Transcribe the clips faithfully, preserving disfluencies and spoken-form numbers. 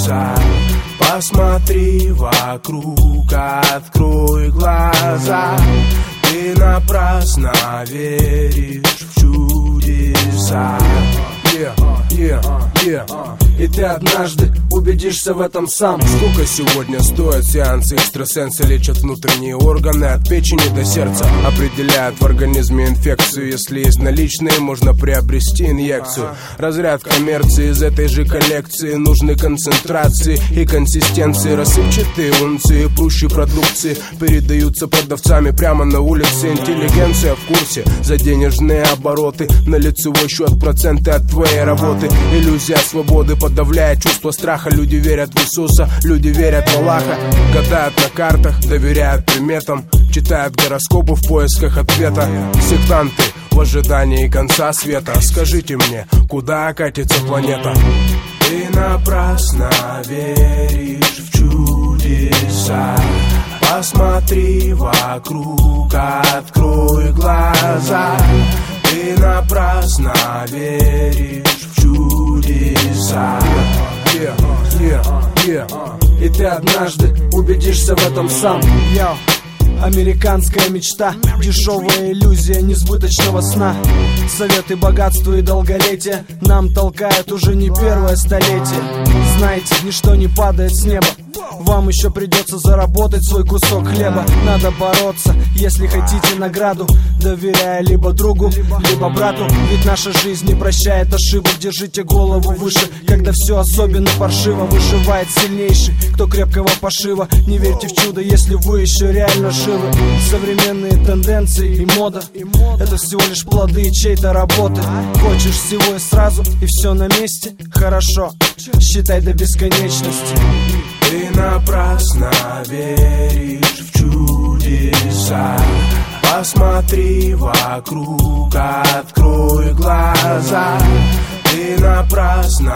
чудеса. Посмотри вокруг, открой глаза. Ты напрасно веришь в чудеса. Yeah, yeah, yeah. И ты однажды убедишься в этом сам. Сколько сегодня стоят сеансы? Экстрасенсы лечат внутренние органы от печени до сердца, определяют в организме инфекцию. Если есть наличные, можно приобрести инъекцию. Разряд коммерции из этой же коллекции. Нужны концентрации и консистенции. Рассыпчатые унции прущей продукции передаются продавцами прямо на улице. Интеллигенция в курсе за денежные обороты. На лицевой счет проценты от твоей работы. Иллюзия свободы подавляет чувство страха. Люди верят в Иисуса, люди верят в Аллаха. Гадают на картах, доверяют приметам, читают гороскопы в поисках ответа. Сектанты в ожидании конца света. Скажите мне, куда катится планета? Ты напрасно веришь в чудеса. Посмотри вокруг, открой глаза. Ты напрасно веришь в чудеса. Yeah, yeah, yeah. И ты однажды убедишься в этом сам. Yo. Американская мечта, дешевая иллюзия несбыточного сна. Советы богатства и долголетия нам толкают уже не первое столетие. Знаете, ничто не падает с неба. Вам еще придется заработать свой кусок хлеба. Надо бороться, если хотите награду, доверяя либо другу, либо брату. Ведь наша жизнь не прощает ошибок. Держите голову выше, когда все особенно паршиво. Выживает сильнейший, кто крепкого пошива. Не верьте в чудо, если вы еще реально живы. Современные тенденции и мода — это всего лишь плоды чьей-то работы. Хочешь всего и сразу, и все на месте? Хорошо, считай до бесконечности. Ты напрасно веришь в чудеса. Посмотри вокруг, открой глаза. Ты напрасно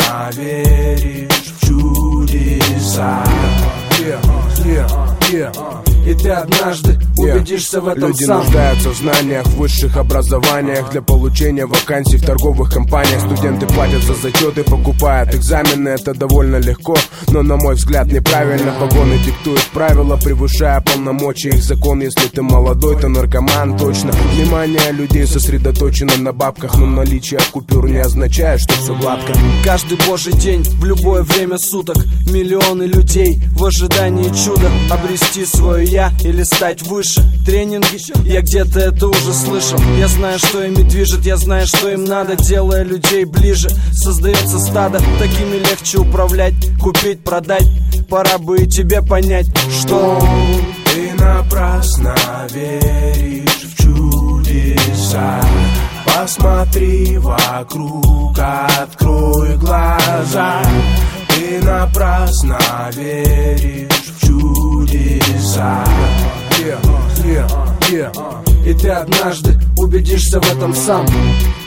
веришь в чудеса. Yeah, yeah, yeah. И ты однажды убедишься yeah. в этом Люди сам. Люди нуждаются в знаниях, в высших образованиях. Для получения вакансий в торговых компаниях. Студенты платят за зачеты, покупают экзамены. Это довольно легко, но на мой взгляд неправильно. Погоны диктуют правила, превышая полномочия их закон. Если ты молодой, то наркоман точно. Внимание людей сосредоточено на бабках, но наличие купюр не означает, что все гладко. Каждый божий день, в любое время суток, миллионы людей в ожидании чуда. Обрести свое я или стать выше. Тренинги, я где-то это уже слышал. Я знаю, что ими движет, я знаю, что им надо. Делая людей ближе, создается стадо. Такими легче управлять, купить, продать. Пора бы и тебе понять, что ты напрасно веришь в чудеса. Посмотри вокруг, открой глаза. Ты напрасно веришь в чудеса. Yeah, yeah, yeah. И ты однажды убедишься в этом сам.